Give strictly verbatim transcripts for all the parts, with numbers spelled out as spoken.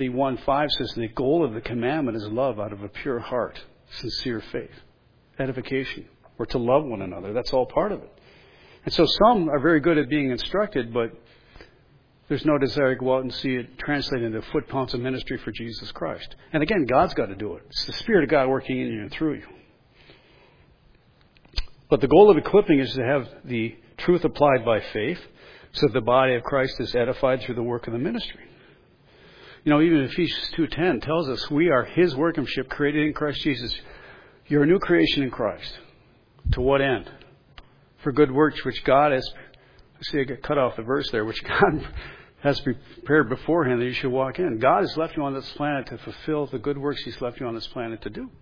Timothy one five says the goal of the commandment is love out of a pure heart, sincere faith, edification, or to love one another. That's all part of it. And so some are very good at being instructed, but there's no desire to go out and see it translated into foot pounds of ministry for Jesus Christ. And again, God's got to do it. It's the Spirit of God working in you and through you. But the goal of equipping is to have the truth applied by faith so that the body of Christ is edified through the work of the ministry. You know, even Ephesians two ten tells us we are His workmanship created in Christ Jesus. You're a new creation in Christ. To what end? For good works which God has, I see I got cut off the verse there, which God has prepared beforehand that you should walk in. God has left you on this planet to fulfill the good works He's left you on this planet to do.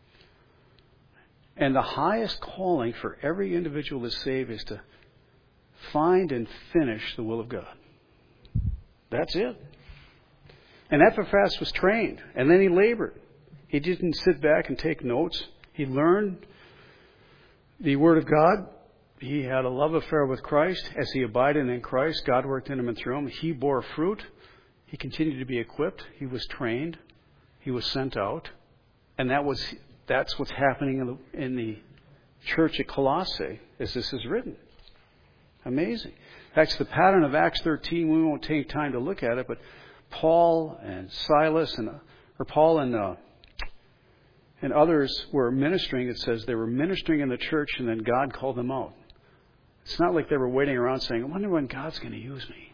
And the highest calling for every individual that's saved is to find and finish the will of God. That's it. And Epaphras was trained, and then he labored. He didn't sit back and take notes. He learned the Word of God. He had a love affair with Christ. As he abided in Christ, God worked in him and through him. He bore fruit. He continued to be equipped. He was trained. He was sent out. And that was that's what's happening in the, in the church at Colossae, as this is written. Amazing. That's the pattern of Acts thirteen. We won't take time to look at it, but Paul and Silas and or Paul and uh, and others were ministering. It says they were ministering in the church, and then God called them out. It's not like they were waiting around saying, "I wonder when God's going to use me."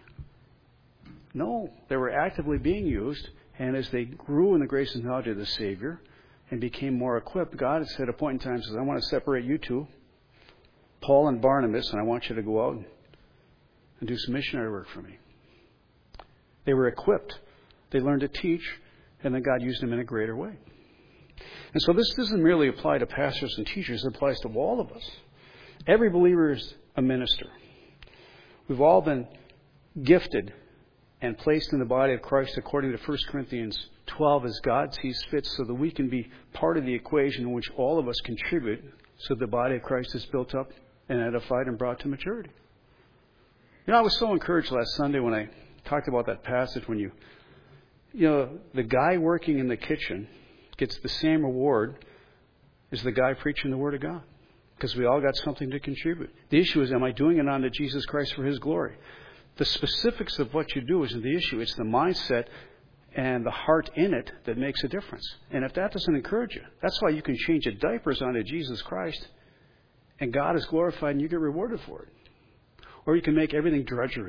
No, they were actively being used, and as they grew in the grace and knowledge of the Savior and became more equipped, God has at a point in time says, "I want to separate you two, Paul and Barnabas, and I want you to go out and do some missionary work for me." They were equipped. They learned to teach, and then God used them in a greater way. And so this doesn't merely apply to pastors and teachers. It applies to all of us. Every believer is a minister. We've all been gifted and placed in the body of Christ according to First Corinthians twelve as God sees fit, so that we can be part of the equation in which all of us contribute so the body of Christ is built up and edified and brought to maturity. You know, I was so encouraged last Sunday when I talked about that passage when you, you know, the guy working in the kitchen gets the same reward as the guy preaching the Word of God, because we all got something to contribute. The issue is, am I doing it unto Jesus Christ for His glory? The specifics of what you do isn't the issue. It's the mindset and the heart in it that makes a difference. And if that doesn't encourage you, that's why you can change your diapers onto Jesus Christ, and God is glorified and you get rewarded for it. Or you can make everything drudgery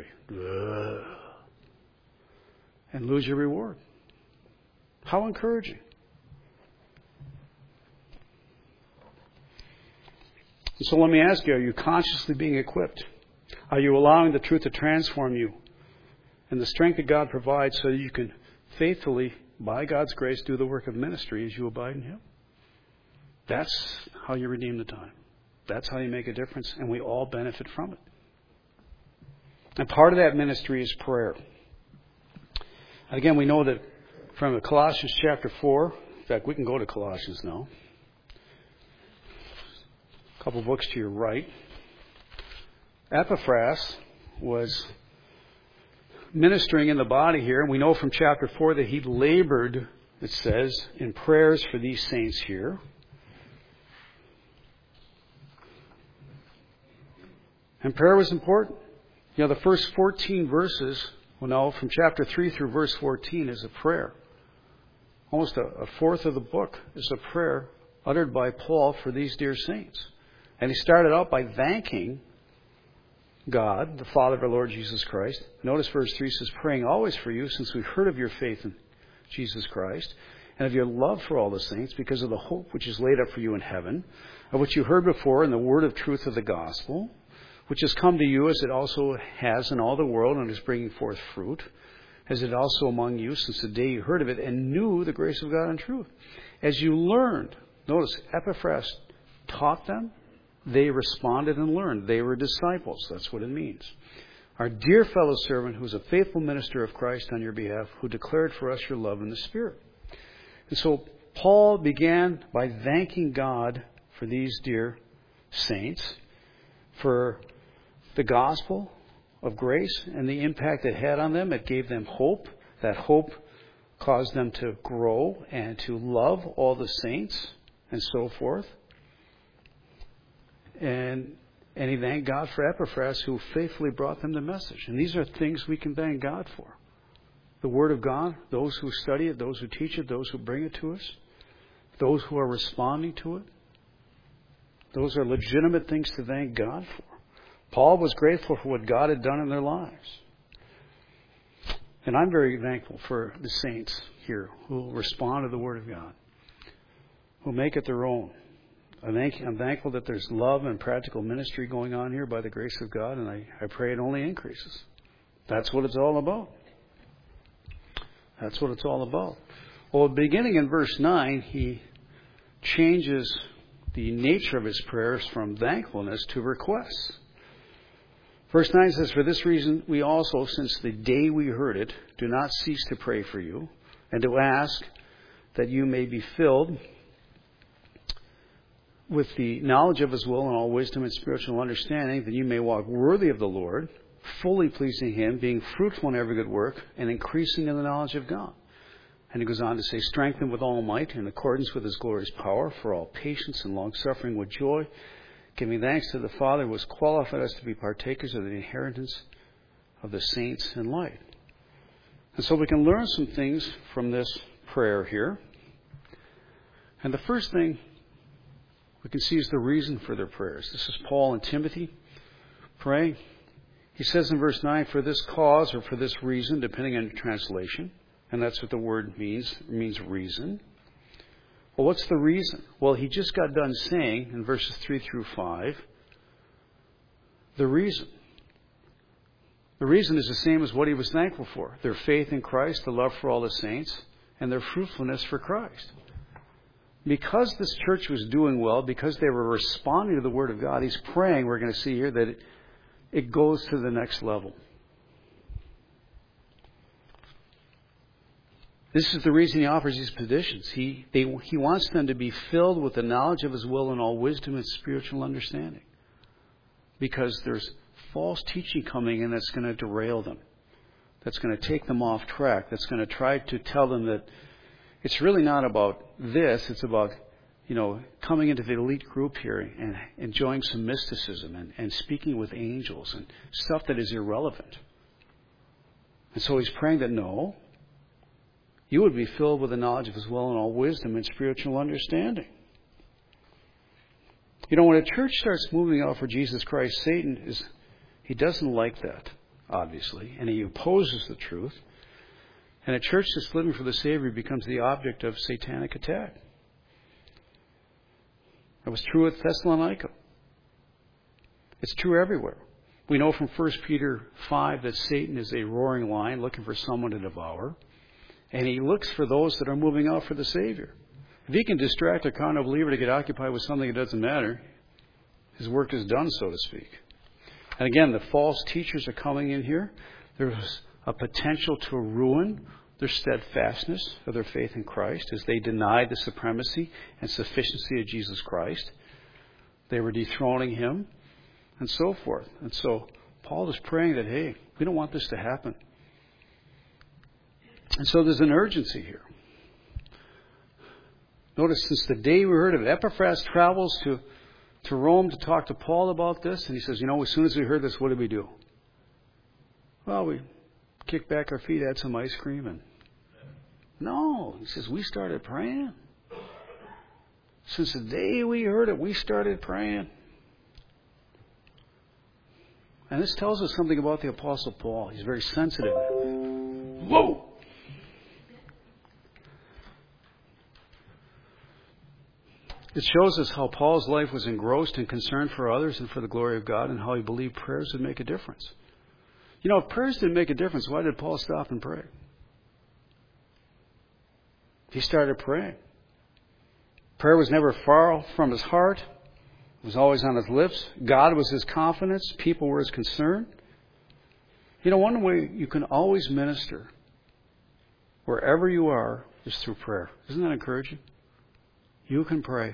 and lose your reward. How encouraging. And so let me ask you, are you consciously being equipped? Are you allowing the truth to transform you and the strength that God provides so that you can faithfully, by God's grace, do the work of ministry as you abide in Him? That's how you redeem the time. That's how you make a difference, and we all benefit from it. And part of that ministry is prayer. Again, we know that from Colossians chapter four, in fact, we can go to Colossians now. A couple books to your right. Epaphras was ministering in the body here, and we know from chapter four that he labored, it says, in prayers for these saints here. And prayer was important. You know, the first fourteen verses, well, no, from chapter three through verse fourteen is a prayer. Almost a, a fourth of the book is a prayer uttered by Paul for these dear saints. And he started out by thanking God, the Father of our Lord Jesus Christ. Notice verse three says, praying always for you, since we've heard of your faith in Jesus Christ, and of your love for all the saints, because of the hope which is laid up for you in heaven, of which you heard before in the word of truth of the gospel, which has come to you as it also has in all the world and is bringing forth fruit, as it also among you since the day you heard of it and knew the grace of God and truth. As you learned, notice Epaphras taught them, they responded and learned. They were disciples. That's what it means. Our dear fellow servant, who is a faithful minister of Christ on your behalf, who declared for us your love in the Spirit. And so Paul began by thanking God for these dear saints, for the gospel of grace and the impact it had on them. It gave them hope. That hope cause them to grow and to love all the saints and so forth. And and he thanked God for Epaphras, who faithfully brought them the message. And these are things we can thank God for. The Word of God, those who study it, those who teach it, those who bring it to us, those who are responding to it. Those are legitimate things to thank God for. Paul was grateful for what God had done in their lives. And I'm very thankful for the saints here who respond to the Word of God, who make it their own. I thank, I'm thankful that there's love and practical ministry going on here by the grace of God, and I, I pray it only increases. That's what it's all about. That's what it's all about. Well, beginning in verse nine, he changes the nature of his prayers from thankfulness to requests. Verse nine says, "For this reason we also, since the day we heard it, do not cease to pray for you, and to ask that you may be filled with the knowledge of his will and all wisdom and spiritual understanding, that you may walk worthy of the Lord, fully pleasing him, being fruitful in every good work, and increasing in the knowledge of God." And he goes on to say, "Strengthened with all might, in accordance with his glorious power, for all patience and long-suffering with joy, giving thanks to the Father who has qualified us to be partakers of the inheritance of the saints in light." And so we can learn some things from this prayer here. And the first thing we can see is the reason for their prayers. This is Paul and Timothy praying. He says in verse nine, "For this cause," or for this reason, depending on your translation. And that's what the word means. It means reason. Well, what's the reason? Well, he just got done saying in verses three through five, the reason. The reason is the same as what he was thankful for. Their faith in Christ, the love for all the saints, and their fruitfulness for Christ. Because this church was doing well, because they were responding to the Word of God, he's praying, we're going to see here, that it, it goes to the next level. This is the reason he offers these petitions. He, they, he wants them to be filled with the knowledge of his will and all wisdom and spiritual understanding. Because there's false teaching coming in that's going to derail them. That's going to take them off track. That's going to try to tell them that it's really not about this. It's about, you know, coming into the elite group here and enjoying some mysticism and, and speaking with angels and stuff that is irrelevant. And so he's praying that no, you would be filled with the knowledge of his will and all wisdom and spiritual understanding. You know, when a church starts moving out for Jesus Christ, Satan is, he doesn't like that, obviously, and he opposes the truth. And a church that's living for the Savior becomes the object of satanic attack. That was true at Thessalonica. It's true everywhere. We know from First Peter five that Satan is a roaring lion looking for someone to devour. And he looks for those that are moving out for the Savior. If he can distract a carnal believer to get occupied with something that doesn't matter, his work is done, so to speak. And again, the false teachers are coming in here. There's a potential to ruin their steadfastness of their faith in Christ as they denied the supremacy and sufficiency of Jesus Christ. They were dethroning him and so forth. And so Paul is praying that, hey, we don't want this to happen. And so there's an urgency here. Notice, since the day we heard of it, Epaphras travels to, to Rome to talk to Paul about this. And he says, you know, as soon as we heard this, what did we do? Well, we kicked back our feet, had some ice cream, and no, he says, we started praying. Since the day we heard it, we started praying. And this tells us something about the Apostle Paul. He's very sensitive. Whoa! It shows us how Paul's life was engrossed in concern for others and for the glory of God, and how he believed prayers would make a difference. You know, if prayers didn't make a difference, why did Paul stop and pray? He started praying. Prayer was never far from his heart. It was always on his lips. God was his confidence. People were his concern. You know, one way you can always minister wherever you are is through prayer. Isn't that encouraging? You can pray.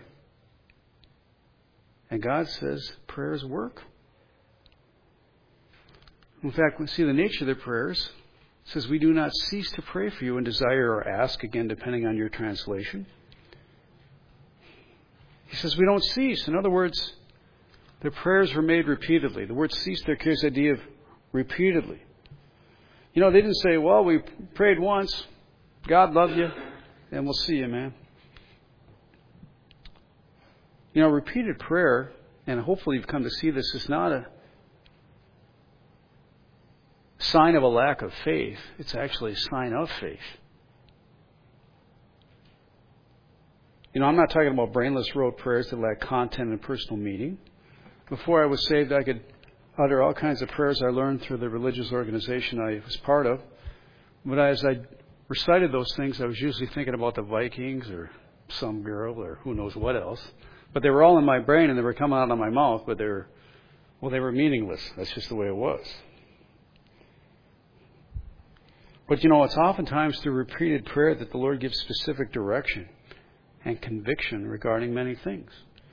And God says prayers work. In fact, we see the nature of their prayers It says, we do not cease to pray for you and desire or ask, again, depending on your translation. He says, we don't cease. In other words, their prayers were made repeatedly. The word cease there carries the idea of repeatedly. You know, they didn't say, well, we prayed once, God love you, and we'll see you, man. You know, repeated prayer, and hopefully you've come to see this, is not a sign of a lack of faith. It's actually a sign of faith. You know, I'm not talking about brainless rote prayers that lack content and personal meaning. Before I was saved, I could utter all kinds of prayers I learned through the religious organization I was part of. But as I recited those things, I was usually thinking about the Vikings or some girl or who knows what else. But they were all in my brain and they were coming out of my mouth, but they were, well, they were meaningless. That's just the way it was. But you know, it's oftentimes through repeated prayer that the Lord gives specific direction and conviction regarding many things.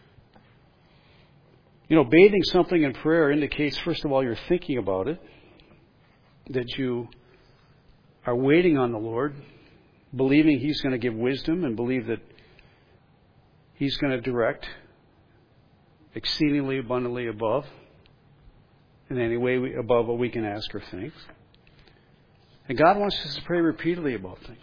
You know, bathing something in prayer indicates, first of all, you're thinking about it, that you are waiting on the Lord, believing He's going to give wisdom and believe that He's going to direct exceedingly abundantly above, in any way we, above what we can ask or think. And God wants us to pray repeatedly about things.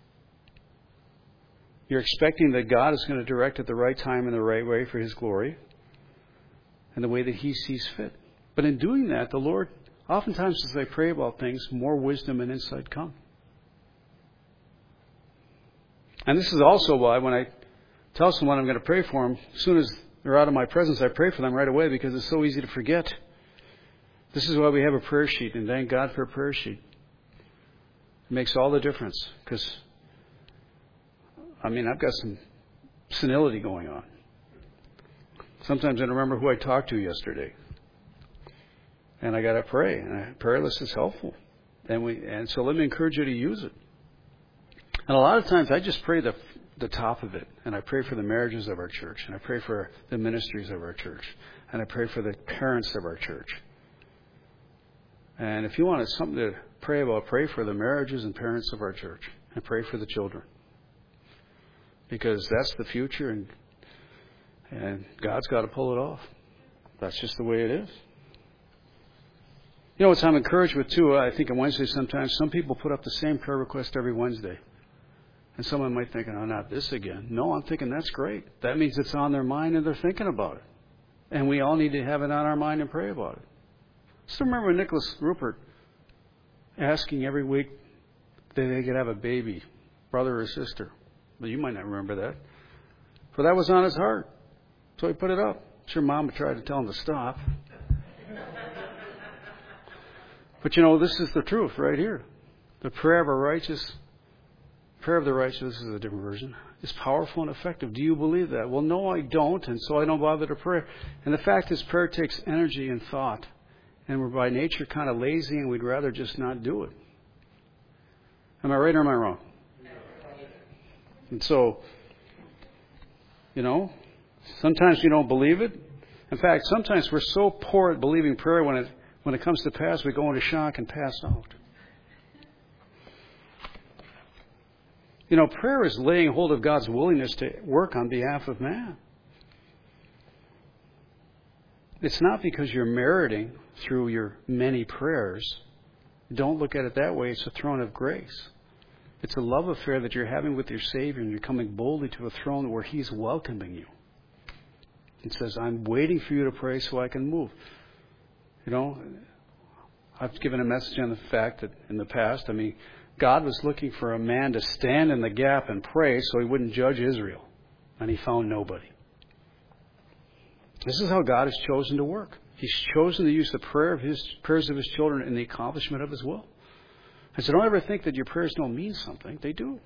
You're expecting that God is going to direct at the right time in the right way for His glory and the way that He sees fit. But in doing that, the Lord, oftentimes as I pray about things, more wisdom and insight come. And this is also why when I tell someone I'm going to pray for them, as soon as they're out of my presence, I pray for them right away because it's so easy to forget. This is why we have a prayer sheet, and thank God for a prayer sheet. It makes all the difference because, I mean, I've got some senility going on. Sometimes I don't remember who I talked to yesterday. And I got to pray. And a prayer list is helpful. And we, and so let me encourage you to use it. And a lot of times I just pray the the top of it. And I pray for the marriages of our church. And I pray for the ministries of our church. And I pray for the parents of our church. And if you wanted something to pray about, pray for the marriages and parents of our church. And pray for the children. Because that's the future, and and God's got to pull it off. That's just the way it is. You know what I'm encouraged with, too, I think on Wednesday sometimes, some people put up the same prayer request every Wednesday. And someone might think, oh, not this again. No, I'm thinking that's great. That means it's on their mind and they're thinking about it. And we all need to have it on our mind and pray about it. Still remember Nicholas Rupert asking every week that they could have a baby, brother or sister. Well, you might not remember that. But that was on his heart. So he put it up. Sure, Mom would try to tell him to stop. But you know, this is the truth right here. The prayer of a righteous, prayer of the righteous, this is a different version, is powerful and effective. Do you believe that? Well, no, I don't, and so I don't bother to pray. And the fact is, prayer takes energy and thought. And we're by nature kind of lazy, and we'd rather just not do it. Am I right or am I wrong? And so, you know, sometimes you don't believe it. In fact, sometimes we're so poor at believing prayer when it when it comes to pass, we go into shock and pass out. You know, prayer is laying hold of God's willingness to work on behalf of man. It's not because you're meriting through your many prayers. Don't look at it that way. It's a throne of grace. It's a love affair that you're having with your Savior, and you're coming boldly to a throne where He's welcoming you. It says, I'm waiting for you to pray so I can move. You know, I've given a message on the fact that in the past, I mean, God was looking for a man to stand in the gap and pray so He wouldn't judge Israel. And He found nobody. This is how God has chosen to work. He's chosen to use the prayer of his prayers of His children in the accomplishment of His will. And so don't ever think that your prayers don't mean something. They do.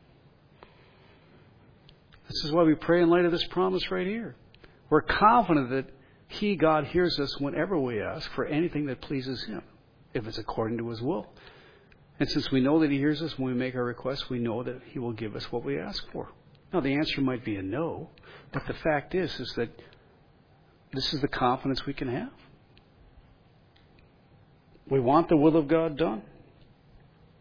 This is why we pray in light of this promise right here. We're confident that He, God, hears us whenever we ask for anything that pleases Him, if it's according to His will. And since we know that He hears us when we make our requests, we know that He will give us what we ask for. Now, the answer might be a no, but the fact is, is that this is the confidence we can have. We want the will of God done.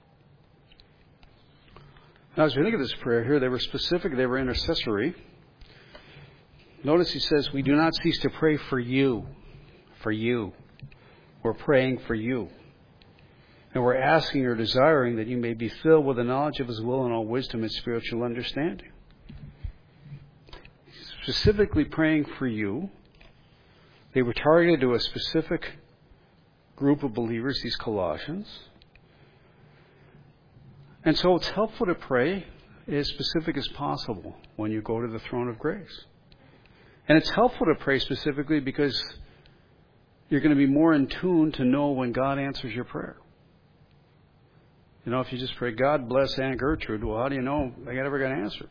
Now, as we think of this prayer here, they were specific, they were intercessory. Notice he says, we do not cease to pray for you. For you. We're praying for you. And we're asking or desiring that you may be filled with the knowledge of His will and all wisdom and spiritual understanding. Specifically praying for you. They were targeted to a specific group of believers, these Colossians. And so it's helpful to pray as specific as possible when you go to the throne of grace. And it's helpful to pray specifically because you're going to be more in tune to know when God answers your prayer. You know, if you just pray, God bless Aunt Gertrude, well, how do you know they ever going to answer it?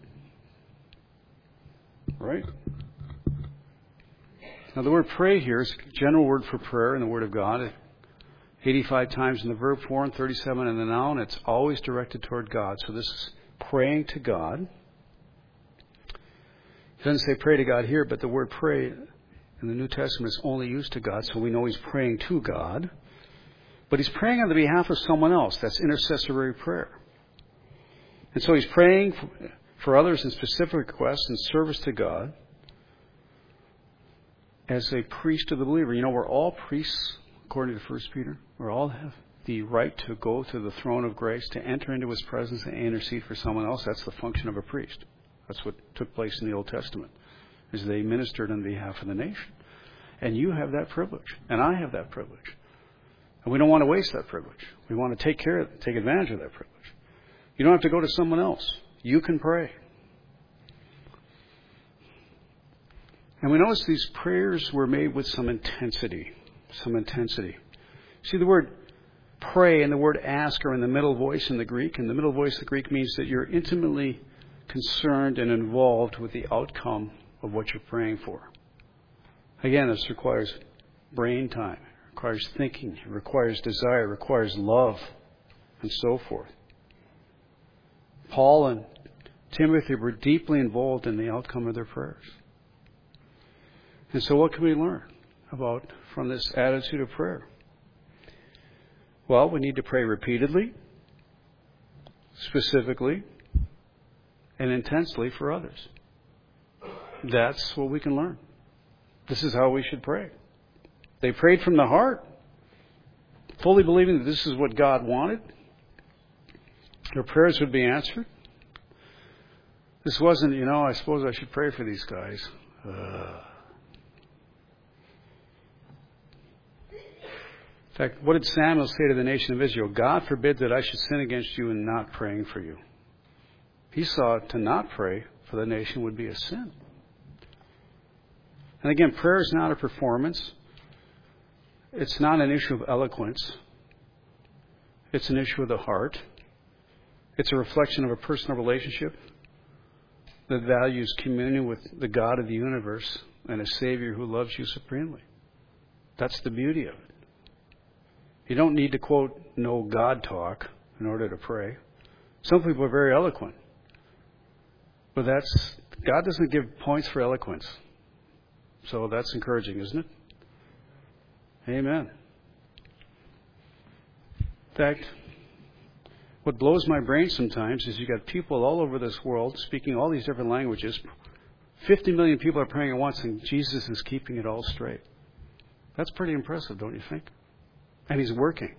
Right? Now, the word pray here is a general word for prayer in the Word of God. eighty-five times in the verb form, thirty-seven in the noun. It's always directed toward God. So this is praying to God. It doesn't say pray to God here, but the word pray in the New Testament is only used to God, so we know He's praying to God. But He's praying on the behalf of someone else. That's intercessory prayer. And so He's praying for others in specific requests and service to God as a priest of the believer. You know, we're all priests, according to First Peter. We all have the right to go to the throne of grace, to enter into His presence and intercede for someone else. That's the function of a priest. That's what took place in the Old Testament, is they ministered on behalf of the nation. And you have that privilege, and I have that privilege. And we don't want to waste that privilege. We want to take care of it, take advantage of that privilege. You don't have to go to someone else. You can pray. And we notice these prayers were made with some intensity. Some intensity. See, the word pray and the word ask are in the middle voice in the Greek. And the middle voice in the Greek means that you're intimately concerned and involved with the outcome of what you're praying for. Again, this requires brain time. It requires thinking. It requires desire. It requires love. And so forth. Paul and Timothy were deeply involved in the outcome of their prayers. And so what can we learn about from this attitude of prayer? Well, we need to pray repeatedly, specifically, and intensely for others. That's what we can learn. This is how we should pray. They prayed from the heart, fully believing that this is what God wanted. Their prayers would be answered. This wasn't, you know, I suppose I should pray for these guys. Uh, In fact, what did Samuel say to the nation of Israel? God forbid that I should sin against you in not praying for you. He saw to not pray for the nation would be a sin. And again, prayer is not a performance. It's not an issue of eloquence. It's an issue of the heart. It's a reflection of a personal relationship that values communion with the God of the universe and a Savior who loves you supremely. That's the beauty of it. You don't need to, quote, know God talk in order to pray. Some people are very eloquent. But that's God doesn't give points for eloquence. So that's encouraging, isn't it? Amen. In fact, what blows my brain sometimes is you got people all over this world speaking all these different languages. fifty million people are praying at once, and Jesus is keeping it all straight. That's pretty impressive, don't you think? And He's working.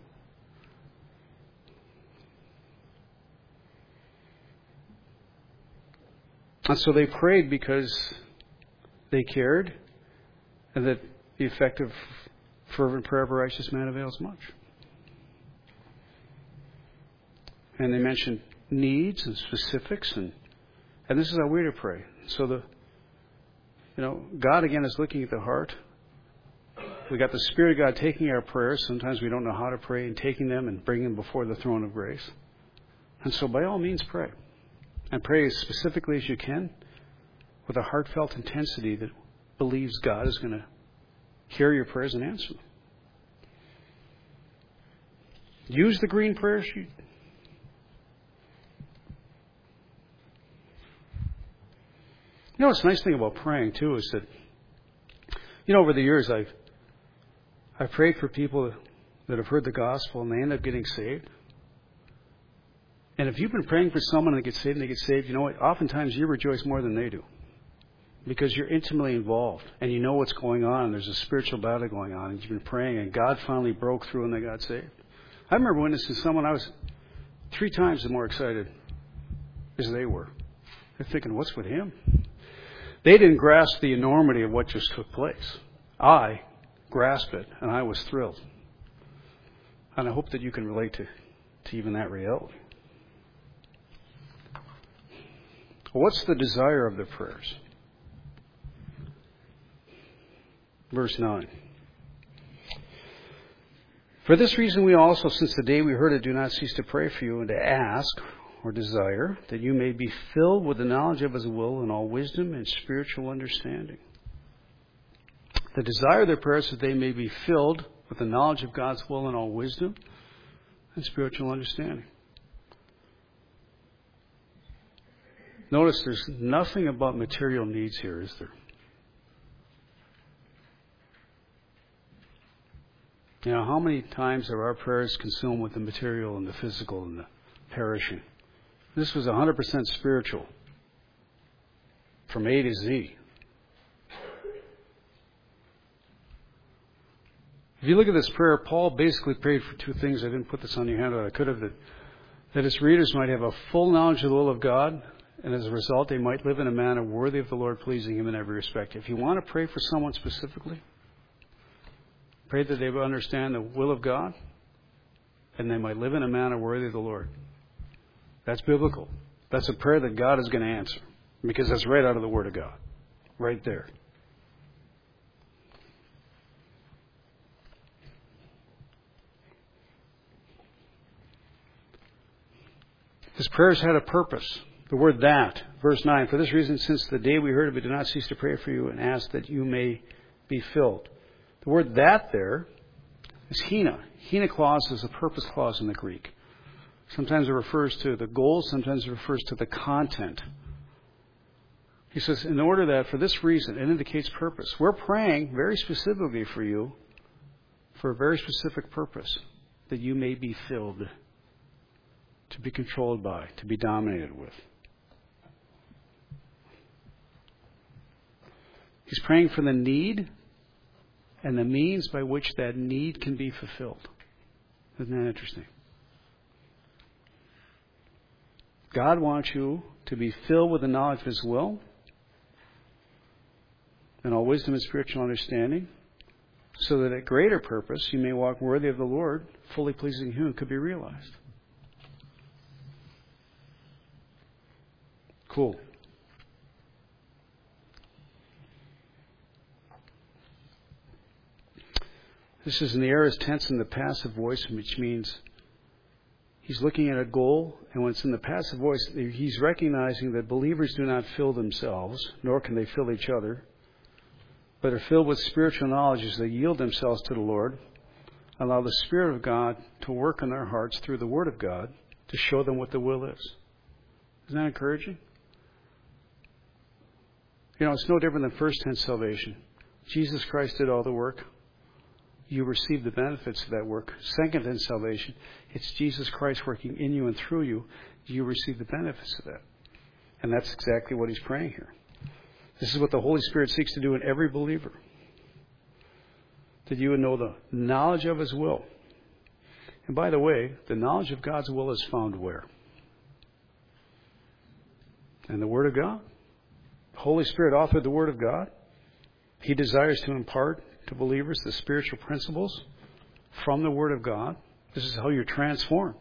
And so they prayed because they cared, and that the effective, fervent prayer of a righteous man avails much. And they mentioned needs and specifics, and and this is how we're to pray. So the, you know, God again is looking at the heart. We got the Spirit of God taking our prayers. Sometimes we don't know how to pray, and taking them and bringing them before the throne of grace. And so by all means pray. And pray as specifically as you can with a heartfelt intensity that believes God is going to hear your prayers and answer them. Use the green prayer sheet. You know, what's a nice thing about praying, too, is that, you know, over the years I've I've prayed for people that have heard the gospel and they end up getting saved. And if you've been praying for someone and they get saved and they get saved, you know what? Oftentimes you rejoice more than they do. Because you're intimately involved and you know what's going on. There's a spiritual battle going on and you've been praying and God finally broke through and they got saved. I remember witnessing someone, I was three times more excited as they were. They're thinking, what's with him? They didn't grasp the enormity of what just took place. I grasped it and I was thrilled. And I hope that you can relate to, to even that reality. What's the desire of the prayers? Verse nine. For this reason we also, since the day we heard it, do not cease to pray for you and to ask or desire that you may be filled with the knowledge of His will and all wisdom and spiritual understanding. The desire of their prayers is that they may be filled with the knowledge of God's will and all wisdom and spiritual understanding. Notice there's nothing about material needs here, is there? You know, how many times are our prayers consumed with the material and the physical and the perishing? This was one hundred percent spiritual. From A to Z. If you look at this prayer, Paul basically prayed for two things. I didn't put this on your handout. I could have. That, that his readers might have a full knowledge of the will of God, and as a result, they might live in a manner worthy of the Lord, pleasing Him in every respect. If you want to pray for someone specifically, pray that they will understand the will of God, and they might live in a manner worthy of the Lord. That's biblical. That's a prayer that God is going to answer, because that's right out of the Word of God. Right there. His prayers had a purpose. The word that, verse nine, for this reason, since the day we heard it, we do not cease to pray for you and ask that you may be filled. The word that there is hina. Hina clause is a purpose clause in the Greek. Sometimes it refers to the goal, sometimes it refers to the content. He says, in order that, for this reason, it indicates purpose. We're praying very specifically for you for a very specific purpose, that you may be filled, to be controlled by, to be dominated with. He's praying for the need and the means by which that need can be fulfilled. Isn't that interesting? God wants you to be filled with the knowledge of His will and all wisdom and spiritual understanding, so that at greater purpose you may walk worthy of the Lord, fully pleasing Him, could be realized. Cool. This is in the aorist tense in the passive voice, which means he's looking at a goal, and when it's in the passive voice, he's recognizing that believers do not fill themselves, nor can they fill each other, but are filled with spiritual knowledge as they yield themselves to the Lord, allow the Spirit of God to work in their hearts through the Word of God to show them what the will is. Isn't that encouraging? You know, it's no different than first tense salvation. Jesus Christ did all the work. You receive the benefits of that work. Second tense salvation, it's Jesus Christ working in you and through you. You receive the benefits of that. And that's exactly what he's praying here. This is what the Holy Spirit seeks to do in every believer. That you would know the knowledge of His will. And by the way, the knowledge of God's will is found where? In the Word of God. The Holy Spirit authored the Word of God. He desires to impart to believers the spiritual principles from the Word of God. This is how you're transformed.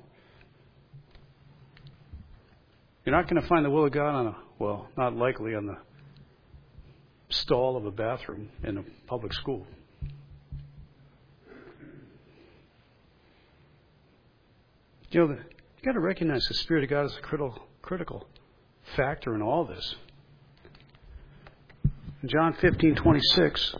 You're not going to find the will of God on a, well, not likely on the stall of a bathroom in a public school. You know, you've got to recognize the Spirit of God is a critical, critical factor in all this. In John fifteen twenty-six,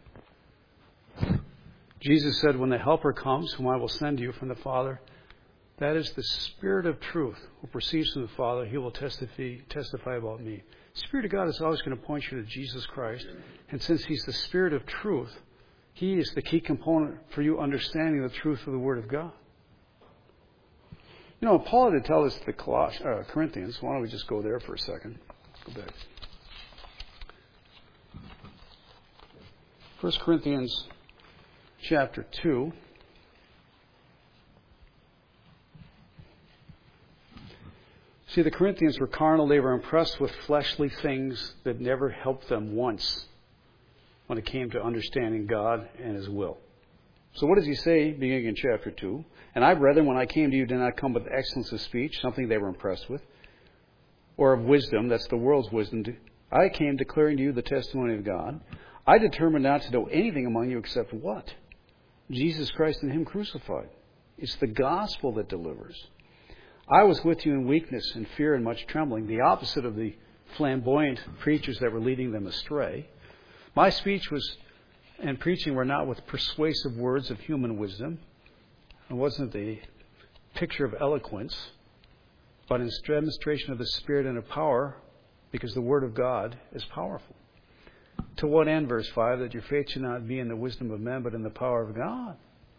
Jesus said, when the Helper comes, whom I will send you from the Father, that is the Spirit of truth who proceeds from the Father, He will testify, testify about me. The Spirit of God is always going to point you to Jesus Christ. And since He's the Spirit of truth, He is the key component for you understanding the truth of the Word of God. You know, Paul had to tell this to the Coloss- uh, Corinthians. Why don't we just go there for a second? Let's go back. First Corinthians chapter two. See, the Corinthians were carnal. They were impressed with fleshly things that never helped them once when it came to understanding God and His will. So what does he say beginning in chapter two? And I, brethren, when I came to you, did not come with excellence of speech, something they were impressed with, or of wisdom, that's the world's wisdom. I came declaring to you the testimony of God. I determined not to know anything among you except what? Jesus Christ and Him crucified. It's the gospel that delivers. I was with you in weakness and fear and much trembling, the opposite of the flamboyant preachers that were leading them astray. My speech was and preaching were not with persuasive words of human wisdom. It wasn't the picture of eloquence, but in demonstration of the Spirit and of power, because the Word of God is powerful. To what end, verse five, that your faith should not be in the wisdom of men, but in the power of God.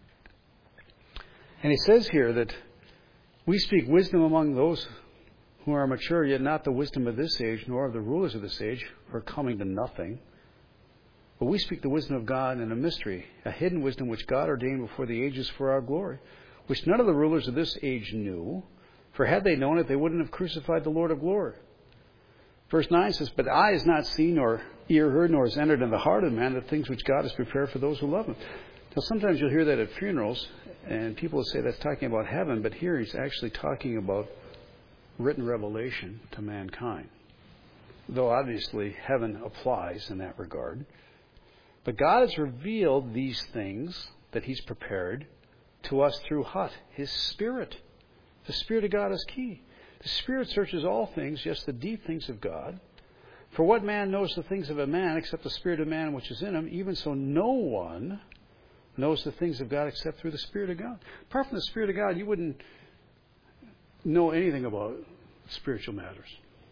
And he says here that we speak wisdom among those who are mature, yet not the wisdom of this age, nor of the rulers of this age, who are coming to nothing. But we speak the wisdom of God in a mystery, a hidden wisdom which God ordained before the ages for our glory, which none of the rulers of this age knew. For had they known it, they wouldn't have crucified the Lord of glory. Verse nine says, but eye has not seen, nor ear heard, nor has entered in the heart of man the things which God has prepared for those who love Him. Now, sometimes you'll hear that at funerals, and people will say that's talking about heaven, but here he's actually talking about written revelation to mankind. Though obviously heaven applies in that regard. But God has revealed these things that He's prepared to us through what? His Spirit. The Spirit of God is key. The Spirit searches all things, yes, the deep things of God. For what man knows the things of a man except the Spirit of man which is in him? Even so no one knows the things of God except through the Spirit of God. Apart from the Spirit of God, you wouldn't know anything about spiritual matters.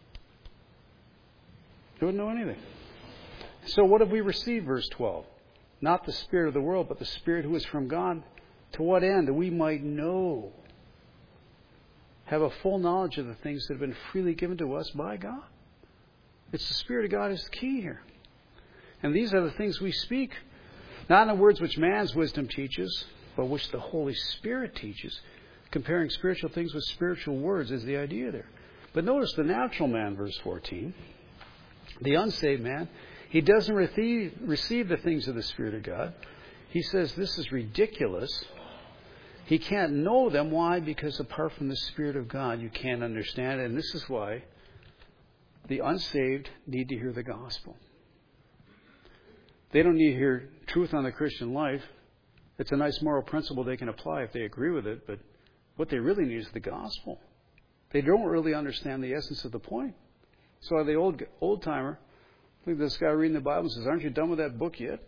You wouldn't know anything. So what have we received, verse twelve? Not the spirit of the world, but the Spirit who is from God. To what end? That we might know, have a full knowledge of the things that have been freely given to us by God. It's the Spirit of God is the key here. And these are the things we speak, not in the words which man's wisdom teaches, but which the Holy Spirit teaches. Comparing spiritual things with spiritual words is the idea there. But notice the natural man, verse fourteen. The unsaved man, he doesn't receive, receive the things of the Spirit of God. He says this is ridiculous. He can't know them. Why? Because apart from the Spirit of God, you can't understand it. And this is why the unsaved need to hear the gospel. They don't need to hear truth on the Christian life. It's a nice moral principle they can apply if they agree with it, but what they really need is the gospel. They don't really understand the essence of the point. So the old old timer, I think this guy reading the Bible says, aren't you done with that book yet?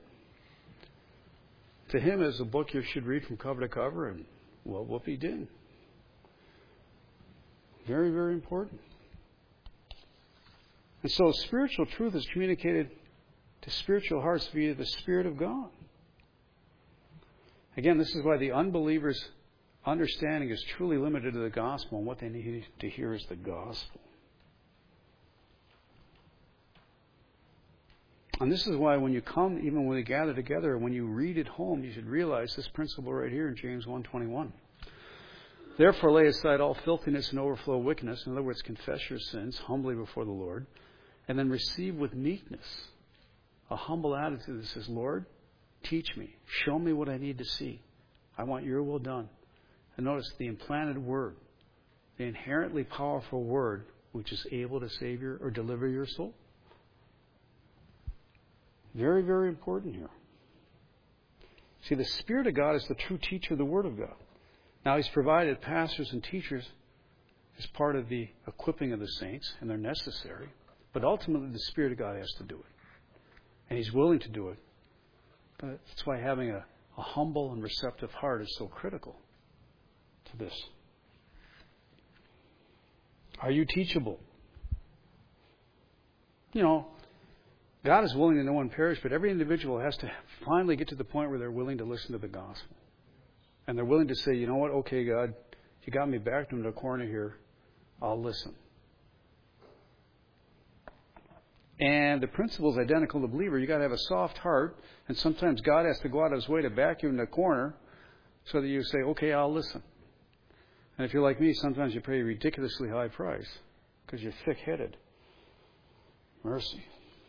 To him, it's a book you should read from cover to cover, and well, whoop he did. Very, very important. And so spiritual truth is communicated to spiritual hearts via the Spirit of God. Again, this is why the unbeliever's understanding is truly limited to the gospel, and what they need to hear is the gospel. And this is why when you come, even when we gather together, when you read at home, you should realize this principle right here in James one twenty-one. Therefore lay aside all filthiness and overflow of wickedness. In other words, confess your sins humbly before the Lord, and then receive with meekness a humble attitude that says, Lord, teach me. Show me what I need to see. I want your will done. And notice the implanted word, the inherently powerful word, which is able to save your or deliver your soul. Very, very important here. See, the Spirit of God is the true teacher of the Word of God. Now, He's provided pastors and teachers as part of the equipping of the saints, and they're necessary. But ultimately, the Spirit of God has to do it. And He's willing to do it. But that's why having a, a humble and receptive heart is so critical to this. Are you teachable? You know, God is willing that no one perish, but every individual has to finally get to the point where they're willing to listen to the gospel. And they're willing to say, you know what, okay, God, you got me backed into a corner here. I'll listen. And the principle is identical to the believer. You got to have a soft heart, and sometimes God has to go out of His way to back you in the corner so that you say, "Okay, I'll listen." And if you're like me, sometimes you pay a ridiculously high price because you're thick-headed. Mercy.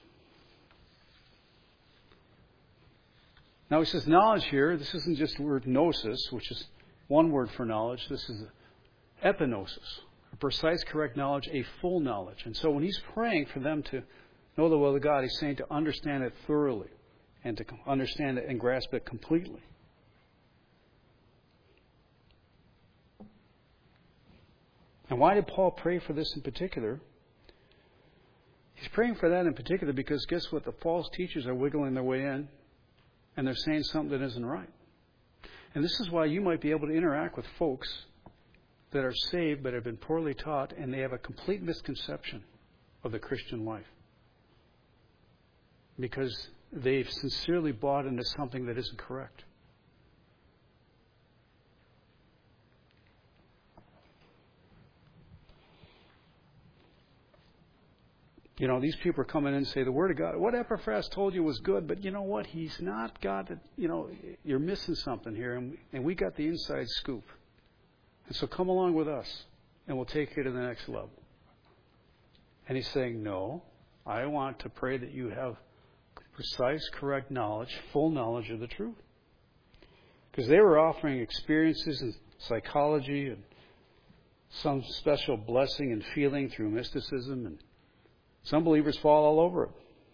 Now he says knowledge here. This isn't just the word gnosis, which is one word for knowledge. This is epignosis, a precise, correct knowledge, a full knowledge. And so when he's praying for them to know the will of God, he's saying to understand it thoroughly and to understand it and grasp it completely. And why did Paul pray for this in particular? He's praying for that in particular because guess what? The false teachers are wiggling their way in and they're saying something that isn't right. And this is why you might be able to interact with folks that are saved but have been poorly taught and they have a complete misconception of the Christian life. Because they've sincerely bought into something that isn't correct. You know, these people are coming in and say, the Word of God, what Epaphras told you was good, but you know what? He's not got it. You know, you're missing something here, and, and we got the inside scoop. And so come along with us, and we'll take you to the next level. And he's saying, no, I want to pray that you have precise, correct knowledge, full knowledge of the truth. Because they were offering experiences in psychology and some special blessing and feeling through mysticism, and some believers fall all over it.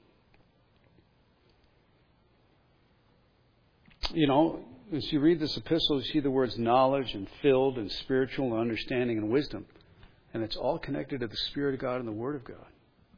You know, as you read this epistle, you see the words knowledge and filled and spiritual and understanding and wisdom. And it's all connected to the Spirit of God and the Word of God.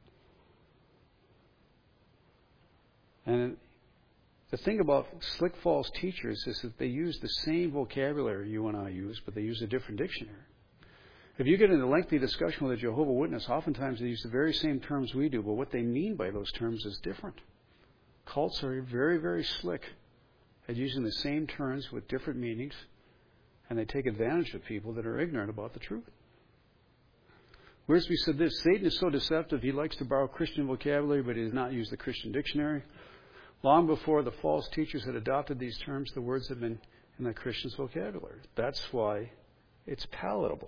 And the thing about slick false teachers is that they use the same vocabulary you and I use, but they use a different dictionary. If you get in a lengthy discussion with a Jehovah's Witness, oftentimes they use the very same terms we do, but what they mean by those terms is different. Cults are very, very slick at using the same terms with different meanings, and they take advantage of people that are ignorant about the truth. Whereas we said this, Satan is so deceptive, he likes to borrow Christian vocabulary, but he does not use the Christian dictionary. Long before the false teachers had adopted these terms, the words had been in the Christian's vocabulary. That's why it's palatable.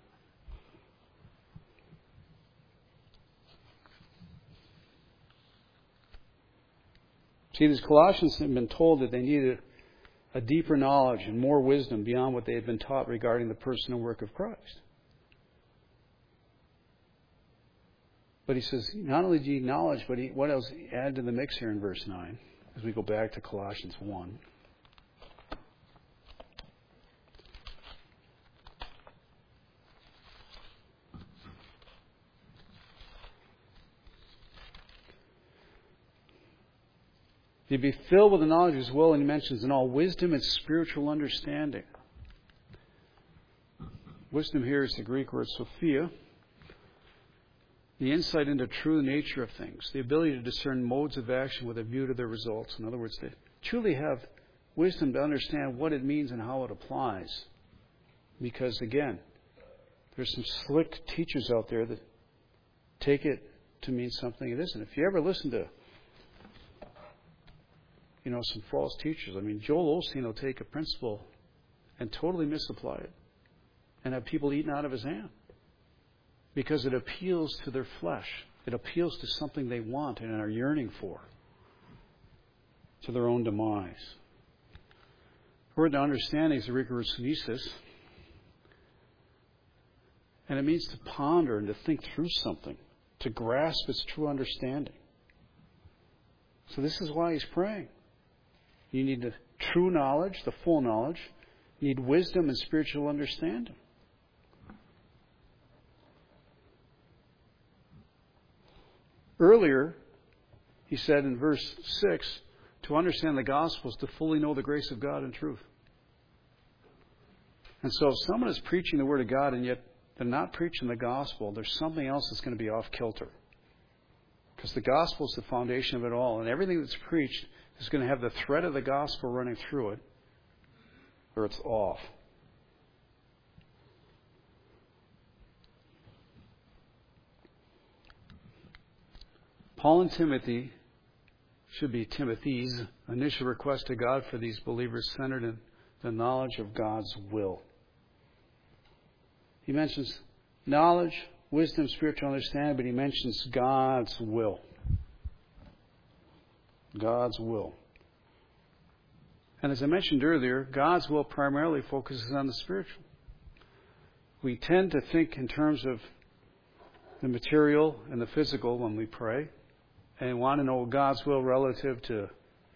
See, these Colossians had been told that they needed a deeper knowledge and more wisdom beyond what they had been taught regarding the person and work of Christ. But he says, not only do you knowledge, but he, what else add to the mix here in verse nine, as we go back to Colossians one. To be filled with the knowledge as well, and he mentions in all wisdom and spiritual understanding. Wisdom here is the Greek word Sophia. The insight into true nature of things. The ability to discern modes of action with a view to their results. In other words, to truly have wisdom to understand what it means and how it applies. Because, again, there's some slick teachers out there that take it to mean something it isn't. If you ever listen to You know, some false teachers. I mean, Joel Osteen will take a principle and totally misapply it and have people eaten out of his hand because it appeals to their flesh. It appeals to something they want and are yearning for, to their own demise. The word to understanding is the Greek word synesis, and it means to ponder and to think through something, to grasp its true understanding. So this is why he's praying. You need the true knowledge, the full knowledge. You need wisdom and spiritual understanding. Earlier, he said in verse six, to understand the gospel is to fully know the grace of God and truth. And so if someone is preaching the Word of God and yet they're not preaching the gospel, there's something else that's going to be off kilter. Because the gospel is the foundation of it all. And everything that's preached is going to have the thread of the gospel running through it, or it's off. Paul and Timothy should be Timothy's initial request to God for these believers centered in the knowledge of God's will. He mentions knowledge, wisdom, spiritual understanding, but he mentions God's will. God's will. And as I mentioned earlier, God's will primarily focuses on the spiritual. We tend to think in terms of the material and the physical when we pray, and want to know God's will relative to,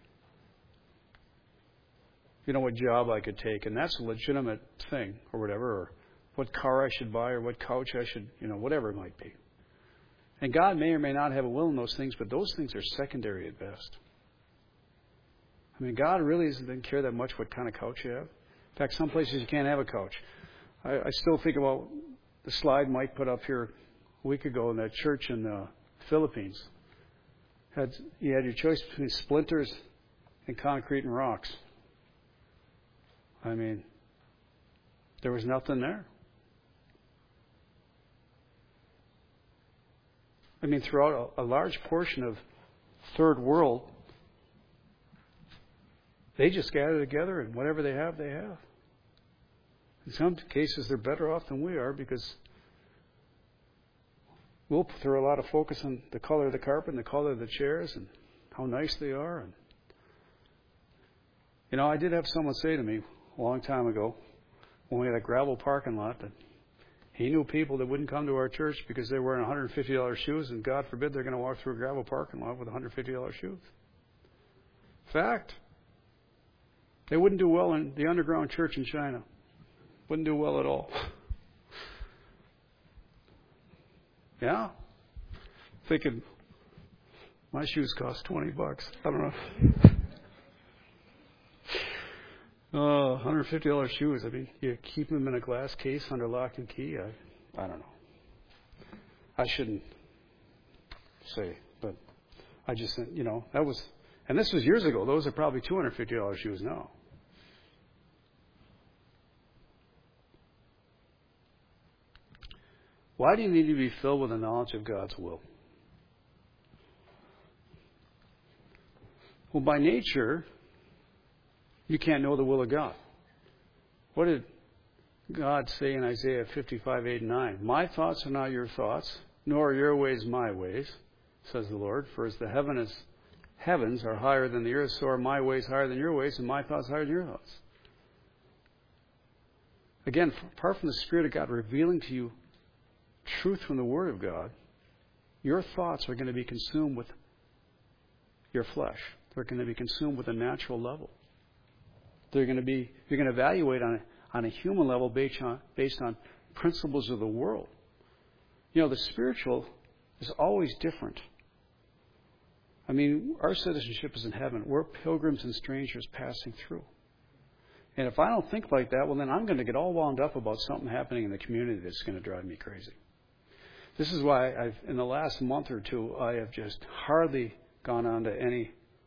you know, what job I could take, and that's a legitimate thing, or whatever, or what car I should buy, or what couch I should, you know, whatever it might be. And God may or may not have a will in those things, but those things are secondary at best. I mean, God really doesn't care that much what kind of couch you have. In fact, some places you can't have a couch. I, I still think about the slide Mike put up here a week ago in that church in the Philippines. Had, you had your choice between splinters and concrete and rocks. I mean, there was nothing there. I mean, throughout a, a large portion of third world, they just gather together and whatever they have, they have. In some cases, they're better off than we are because we'll throw a lot of focus on the color of the carpet and the color of the chairs and how nice they are. And you know, I did have someone say to me a long time ago when we had a gravel parking lot that he knew people that wouldn't come to our church because they were wearing one hundred fifty dollars shoes, and God forbid they're going to walk through a gravel parking lot with one hundred fifty dollars shoes. Fact. They wouldn't do well in the underground church in China. Wouldn't do well at all. Yeah. Thinking, my shoes cost twenty bucks. I don't know. Oh, one hundred fifty dollars shoes. I mean, you keep them in a glass case under lock and key. I, I don't know. I shouldn't say, but I just, you know, that was, and this was years ago. Those are probably two hundred fifty dollars shoes now. Why do you need to be filled with the knowledge of God's will? Well, by nature, you can't know the will of God. What did God say in Isaiah fifty-five, eight and nine? My thoughts are not your thoughts, nor are your ways my ways, says the Lord. For as the heaven is, heavens are higher than the earth, so are my ways higher than your ways, and my thoughts higher than your thoughts. Again, apart from the Spirit of God revealing to you truth from the Word of God, your thoughts are going to be consumed with your flesh. They're going to be consumed with a natural level. They're going to be, you're going to evaluate on a, on a human level based on, based on principles of the world. You know, the spiritual is always different. I mean, our citizenship is in heaven. We're pilgrims and strangers passing through. And if I don't think like that, well, then I'm going to get all wound up about something happening in the community that's going to drive me crazy. This is why I've, in the last month or two, I have just hardly gone on to any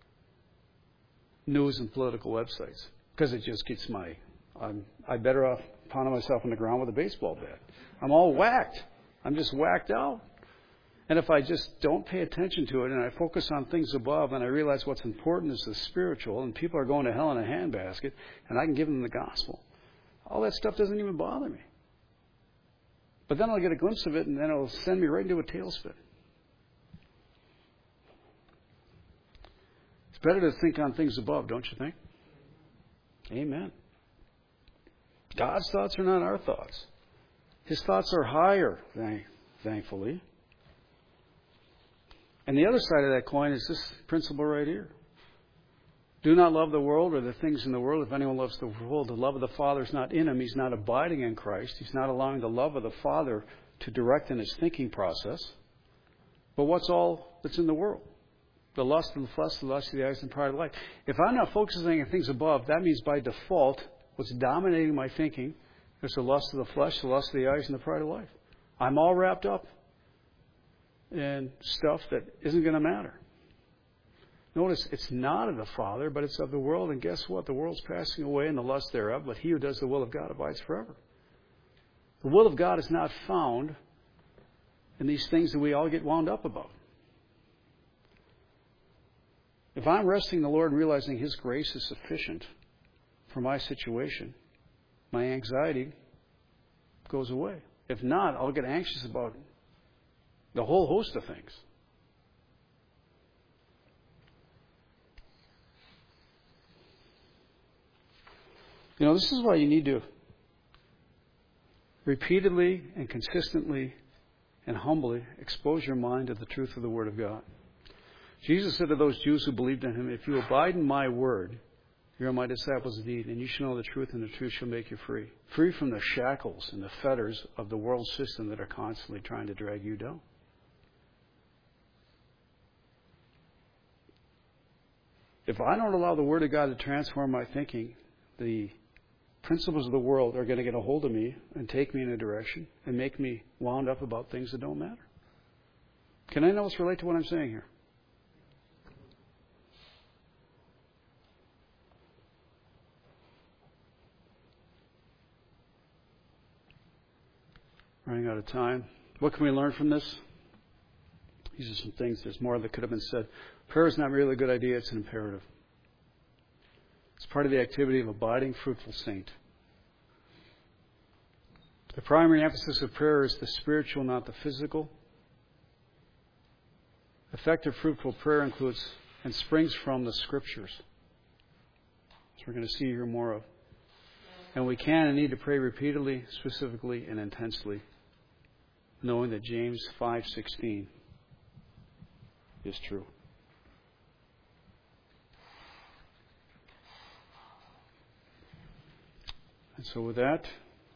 news and political websites because it just gets my, I'm I better off pounding myself on the ground with a baseball bat. I'm all whacked. I'm just whacked out. And if I just don't pay attention to it and I focus on things above and I realize what's important is the spiritual and people are going to hell in a handbasket and I can give them the gospel, all that stuff doesn't even bother me. But then I'll get a glimpse of it and then it'll send me right into a tailspin. It's better to think on things above, don't you think? Amen. God's thoughts are not our thoughts. His thoughts are higher, thankfully. And the other side of that coin is this principle right here. Do not love the world or the things in the world. If anyone loves the world, the love of the Father is not in him. He's not abiding in Christ. He's not allowing the love of the Father to direct in his thinking process. But what's all that's in the world? The lust of the flesh, the lust of the eyes, and pride of life. If I'm not focusing on things above, that means by default, what's dominating my thinking is the lust of the flesh, the lust of the eyes, and the pride of life. I'm all wrapped up in stuff that isn't going to matter. Notice it's not of the Father, but it's of the world. And guess what? The world's passing away and the lust thereof, but he who does the will of God abides forever. The will of God is not found in these things that we all get wound up about. If I'm resting in the Lord and realizing His grace is sufficient for my situation, my anxiety goes away. If not, I'll get anxious about the whole host of things. You know, this is why you need to repeatedly and consistently and humbly expose your mind to the truth of the Word of God. Jesus said to those Jews who believed in Him, if you abide in my word, you are my disciples indeed, and you shall know the truth, and the truth shall make you free. Free from the shackles and the fetters of the world system that are constantly trying to drag you down. If I don't allow the Word of God to transform my thinking, the principles of the world are going to get a hold of me and take me in a direction and make me wound up about things that don't matter. Can anyone else relate to what I'm saying here? Running out of time. What can we learn from this? These are some things. There's more that could have been said. Prayer is not merely a good idea, it's an imperative. It's part of the activity of abiding, fruitful saint. The primary emphasis of prayer is the spiritual, not the physical. Effective, fruitful prayer includes and springs from the Scriptures, which we're going to see here more of. And we can and need to pray repeatedly, specifically, and intensely, knowing that James five sixteen is true. And so with that,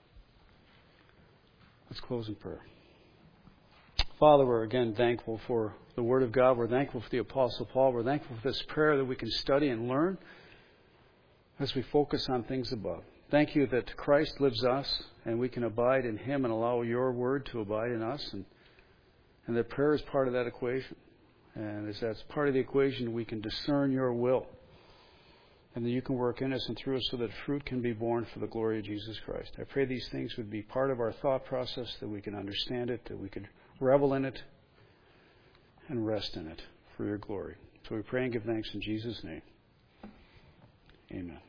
let's close in prayer. Father, we're again thankful for the Word of God. We're thankful for the Apostle Paul. We're thankful for this prayer that we can study and learn as we focus on things above. Thank you that Christ lives us and we can abide in Him and allow your Word to abide in us. And, and that prayer is part of that equation. And as that's part of the equation, we can discern your will. And that you can work in us and through us so that fruit can be born for the glory of Jesus Christ. I pray these things would be part of our thought process, that we can understand it, that we could revel in it and rest in it for your glory. So we pray and give thanks in Jesus' name. Amen.